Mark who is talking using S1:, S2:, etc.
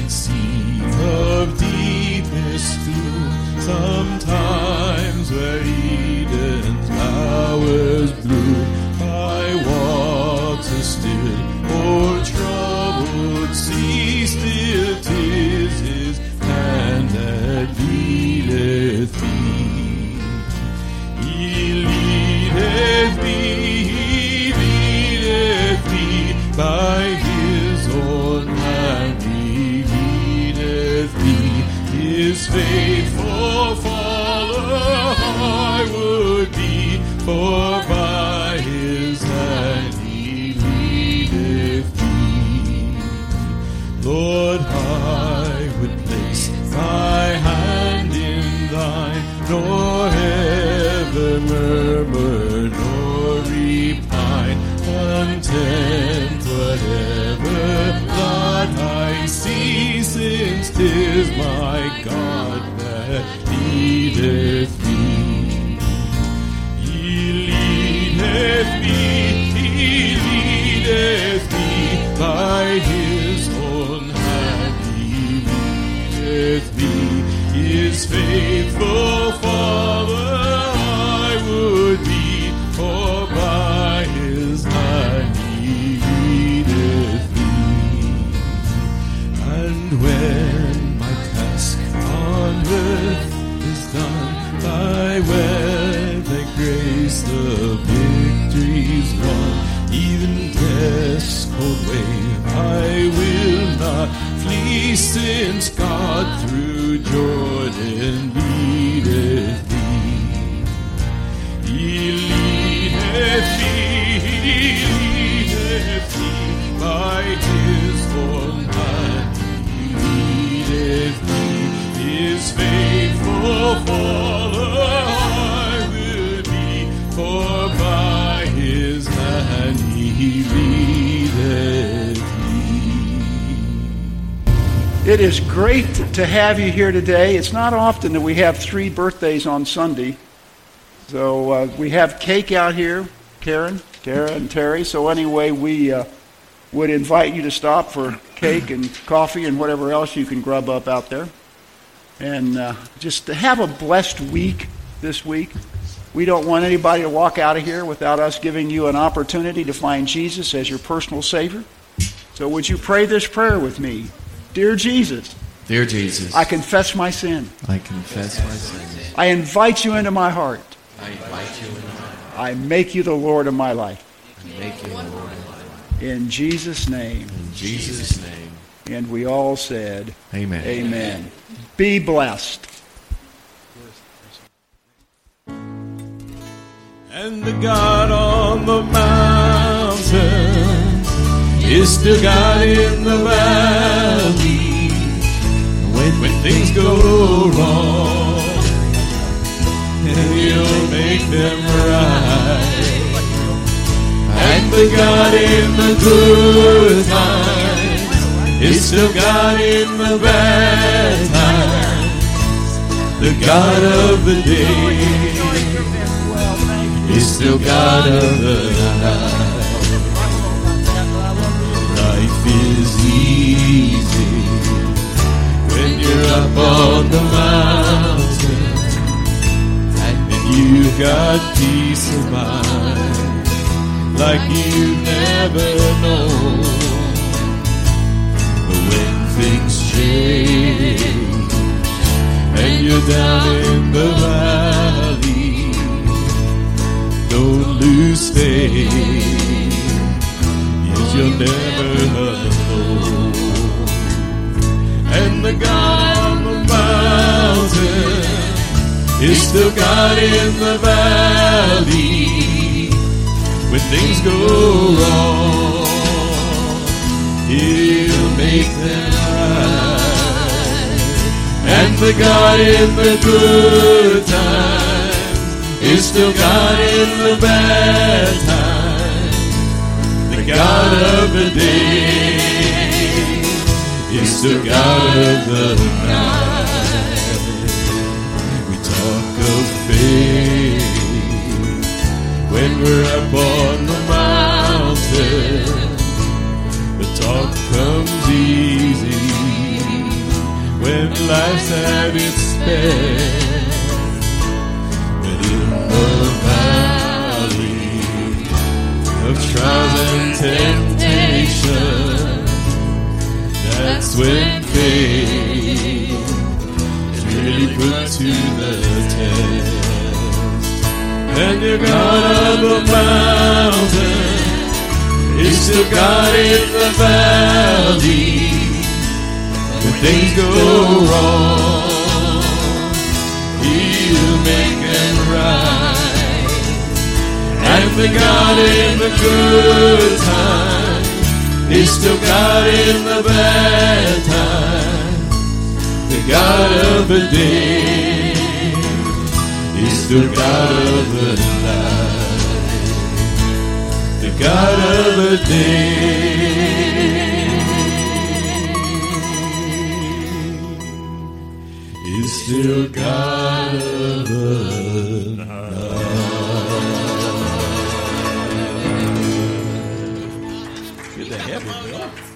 S1: quiet sea of deepest gloom, sometimes where Eden's flowers bloom, by waters still or troubled sea, still 'tis His hand that leadeth thee. He leadeth thee by His own hand. He leadeth thee, His faithful follower I would be, for by His hand He leadeth thee. Lord, I would place my hand in thine, nor ever murmur nor repine, content whatever lot I see, since 'tis my God that leadeth me. He leadeth me by His own hand. He leadeth me, His faithful follower I would be, for by His hand He leadeth me. And when my task on earth is done, by thy grace the victory's won, even death's cold wave I will not flee, since God through Jordan leadeth thee. He leadeth thee by His own hand. He leadeth thee, His faithful follower I will be, for by His hand He leadeth thee.
S2: It is great to have you here today. It's not often that we have 3 birthdays on Sunday. So we have cake out here, Kara, and Terry. So anyway, we would invite you to stop for cake and coffee and whatever else you can grub up out there. And just to have a blessed week this week. We don't want anybody to walk out of here without us giving you an opportunity to find Jesus as your personal Savior. So would you pray this prayer with me? Dear Jesus.
S1: Dear Jesus.
S2: I confess my sin.
S1: I confess my sin.
S2: I invite you into my heart.
S1: I invite you into my heart.
S2: I make you the Lord of my life.
S1: I make you the Lord of my life.
S2: In Jesus' name.
S1: In Jesus' name.
S2: And we all said,
S1: Amen.
S2: Amen. Be blessed.
S1: And the God on the mountain is still God in the valley. When things go wrong, and He'll make them right. And the God in the good times is still God in the bad times. The God of the day is still God of the night. Life is easy when you're up on the mountain, and you've got peace of mind like you've never known. But when things change and you're down in the valley, don't lose faith, yes, you're never alone. And the God on the mountain is still God in the valley. When things go wrong, He'll make them right. And the God in the good times is still God in the bad times. The God of the day is still God of the night. We talk of faith when we're up on the mountain. The talk comes easy be put to the test. And the God of the mountain is still God in the valley. When things go wrong, He'll make them right. And the God in the good time is still God in the bad time. The God of the day is still God of the night. The God of the day is still God of the night. Good to have you, Bill.